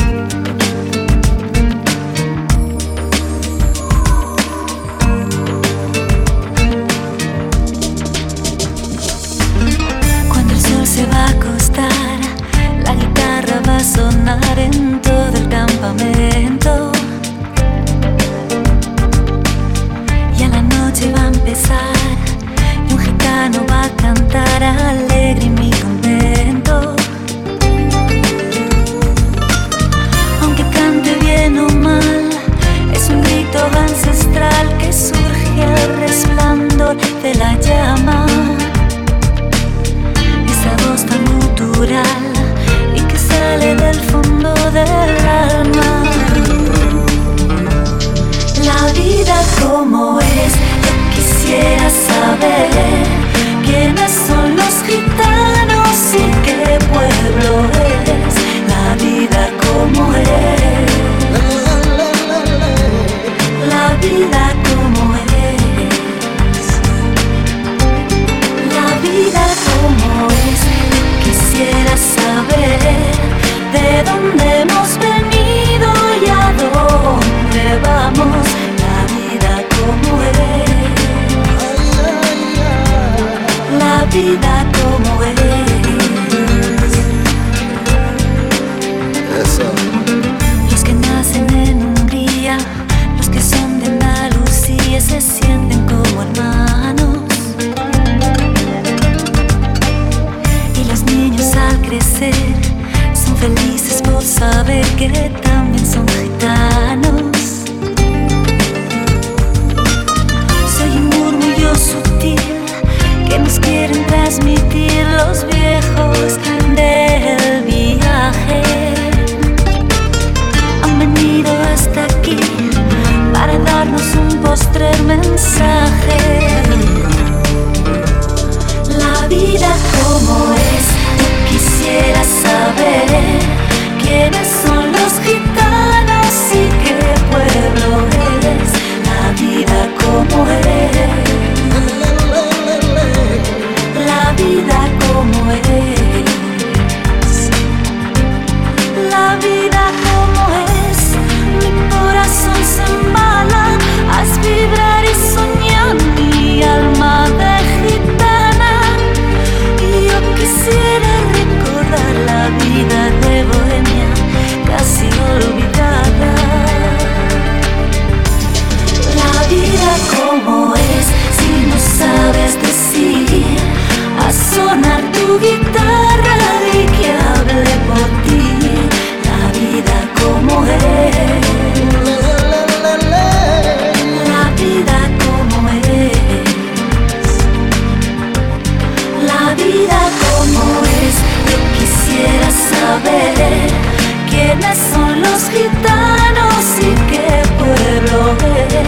Cuando el sol se va a acostar, la guitarra va a sonar en todo el campamento. Ya la noche va a empezar y un gitano va a cantar alegre y muy contento. Aunque cante bien o mal, es un grito ancestral que surge al resplandor de la llama. Esa voz tan gutural y que sale del fondo del alma. La vida como es, yo quisiera saber quiénes son los gitanos y qué pueblo es. La vida como es, la vida como es, la vida como es. Yo quisiera saber de dónde hemos venido y a dónde vamos. La vida como es, la vida como es. Eso. Los que nacen en Hungría, los que son de Andalucía se sienten como hermanos. Y los niños al crecer son felices por saber que también son gitanos. Soy un murmullo sutil que nos quieren transmitir los viejos del viaje. Han venido hasta aquí para darnos un postrer mensaje. La vida como es, yo quisiera saber quiénes son los gitanos y qué pueblo es. La vida como es, la vida como es, la vida como es. Mi corazón se embala, haz vibrar y soñar mi alma de gitana. Y yo quisiera recordar la vida de bohemia casi olvidada. La vida como es, si no sabes decir, a sonar tu guitarra y que hable por ti. La vida como es, la vida como es, la vida como es. Yo quisiera saber quiénes son los gitanos y qué pueblo es.